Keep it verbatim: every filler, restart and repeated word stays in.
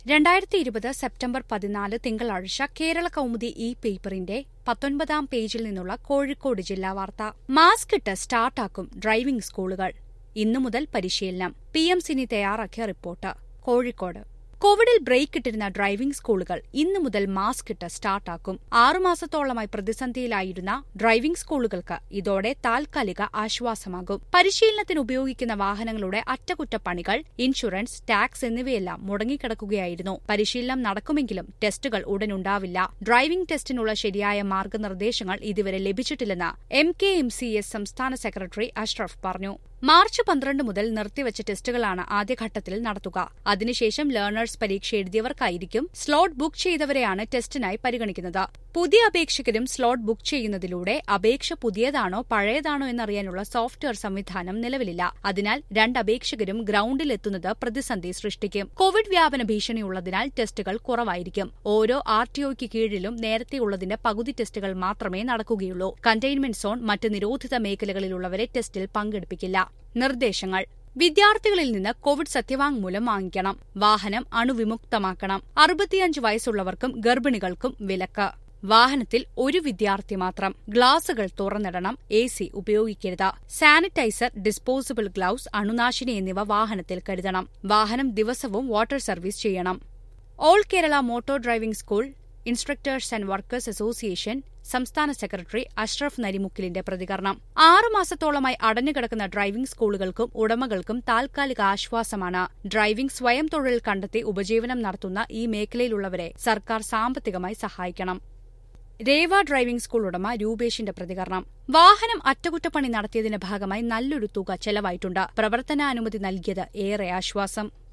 രണ്ടായിരത്തി ഇരുപത് സെപ്റ്റംബർ പതിനാല് തിങ്കളാഴ്ച കേരള കൗമുദി ഇ പേപ്പറിന്റെ പത്തൊൻപതാം പേജിൽ നിന്നുള്ള കോഴിക്കോട് ജില്ലാ വാർത്ത. മാസ്ക് ഇട്ട് സ്റ്റാർട്ടാക്കും ഡ്രൈവിംഗ് സ്കൂളുകൾ. ഇന്നു മുതൽ പരിശീലനം. പി എം സിനി തയ്യാറാക്കിയ റിപ്പോർട്ട്. കോഴിക്കോട് കോവിഡിൽ ബ്രേക്ക് ഇട്ടിരുന്ന ഡ്രൈവിംഗ് സ്കൂളുകൾ ഇന്നു മുതൽ മാസ്ക് ഇട്ട് സ്റ്റാർട്ടാക്കും. ആറുമാസത്തോളമായി പ്രതിസന്ധിയിലായിരുന്ന ഡ്രൈവിംഗ് സ്കൂളുകൾക്ക് ഇതോടെ താൽക്കാലിക ആശ്വാസമാകും. പരിശീലനത്തിന് ഉപയോഗിക്കുന്ന വാഹനങ്ങളുടെ അറ്റകുറ്റപ്പണികൾ, ഇൻഷുറൻസ്, ടാക്സ് എന്നിവയെല്ലാം മുടങ്ങിക്കിടക്കുകയായിരുന്നു. പരിശീലനം നടക്കുമെങ്കിലും ടെസ്റ്റുകൾ ഉടനുണ്ടാവില്ല. ഡ്രൈവിംഗ് ടെസ്റ്റിനുള്ള ശരിയായ മാർഗനിർദ്ദേശങ്ങൾ ഇതുവരെ ലഭിച്ചിട്ടില്ലെന്ന് M K M C S സംസ്ഥാന സെക്രട്ടറി അഷ്റഫ് പറഞ്ഞു. മാർച്ച് പന്ത്രണ്ട് മുതൽ നിർത്തിവച്ച ടെസ്റ്റുകളാണ് ആദ്യഘട്ടത്തിൽ നടത്തുക. അതിനുശേഷം ലേണേഴ്സ് പരീക്ഷ എഴുതിയവർക്കായിരിക്കും. സ്ലോട്ട് ബുക്ക് ചെയ്തവരെയാണ് ടെസ്റ്റിനായി പരിഗണിക്കുന്നത്. പുതിയ അപേക്ഷകരും സ്ലോട്ട് ബുക്ക് ചെയ്യുന്നതിലൂടെ അപേക്ഷ പുതിയതാണോ പഴയതാണോ എന്നറിയാനുള്ള സോഫ്റ്റ്വെയർ സംവിധാനം നിലവിലില്ല. അതിനാൽ രണ്ട് അപേക്ഷകരും ഗ്രൌണ്ടിലെത്തുന്നത് പ്രതിസന്ധി സൃഷ്ടിക്കും. കോവിഡ് വ്യാപന ഭീഷണിയുള്ളതിനാൽ ടെസ്റ്റുകൾ കുറവായിരിക്കും. ഓരോ ആർ ടി ഒയ്ക്ക് കീഴിലും നേരത്തെയുള്ളതിന്റെ പകുതി ടെസ്റ്റുകൾ മാത്രമേ നടക്കുകയുള്ളൂ. കണ്ടെയ്ൻമെന്റ് സോൺ, മറ്റ് നിരോധിത മേഖലകളിലുള്ളവരെ ടെസ്റ്റിൽ പങ്കെടുപ്പിക്കില്ല. നിർദ്ദേശങ്ങൾ: വിദ്യാർത്ഥികളിൽ നിന്ന് കോവിഡ് സത്യവാങ്മൂലം വാങ്ങിക്കണം. വാഹനം അണുവിമുക്തമാക്കണം. അറുപത്തിയഞ്ച് വയസ്സുള്ളവർക്കും ഗർഭിണികൾക്കും വിലക്ക്. വാഹനത്തിൽ ഒരു വിദ്യാർത്ഥി മാത്രം. ഗ്ലാസുകൾ തുറന്നിടണം. എ സി ഉപയോഗിക്കരുത്. സാനിറ്റൈസർ, ഡിസ്പോസിബിൾ ഗ്ലൌസ്, അണുനാശിനി എന്നിവ വാഹനത്തിൽ കരുതണം. വാഹനം ദിവസവും വാട്ടർ സർവീസ് ചെയ്യണം. All Kerala motor driving school instructors and workers association സംസ്ഥാന സെക്രട്ടറി അഷ്റഫ് നരിമുക്കിലിന്റെ പ്രതികരണം. ആറുമാസത്തോളമായി അടഞ്ഞുകിടക്കുന്ന ഡ്രൈവിംഗ് സ്കൂളുകൾക്കും ഉടമകൾക്കും താൽക്കാലിക ആശ്വാസമാണ്. ഡ്രൈവിംഗ് സ്വയം തൊഴിൽ കണ്ടെത്തി ഉപജീവനം നടത്തുന്ന ഈ മേഖലയിലുള്ളവരെ സർക്കാർ സാമ്പത്തികമായി സഹായിക്കണം. രേവ ഡ്രൈവിംഗ് സ്കൂൾ ഉടമ രൂപേഷിന്റെ പ്രതികരണം. വാഹനം അറ്റകുറ്റപ്പണി നടത്തിയതിന്റെ ഭാഗമായി നല്ലൊരു തുക ചെലവായിട്ടുണ്ട്. പ്രവർത്തനാനുമതി നൽകിയത് ഏറെ ആശ്വാസം.